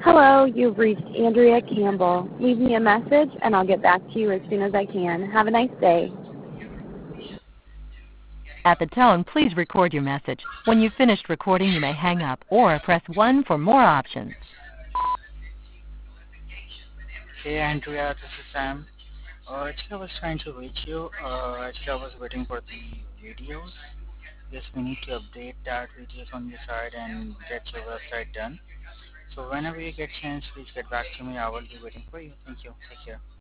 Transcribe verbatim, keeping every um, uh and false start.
Hello, you've reached Andrea Campbell. Leave me a message and I'll get back to you as soon as I can. Have a nice day. At the tone, please record your message. When you've finished recording, you may hang up or press one for more options. Hey Andrea, this is Sam. Uh, actually, I was trying to reach you. Uh, actually, I was waiting for the videos. Yes, we need to update that videos on your side and get your website done. So whenever you get chance, please get back to me. I will be waiting for you. Thank you. Take care.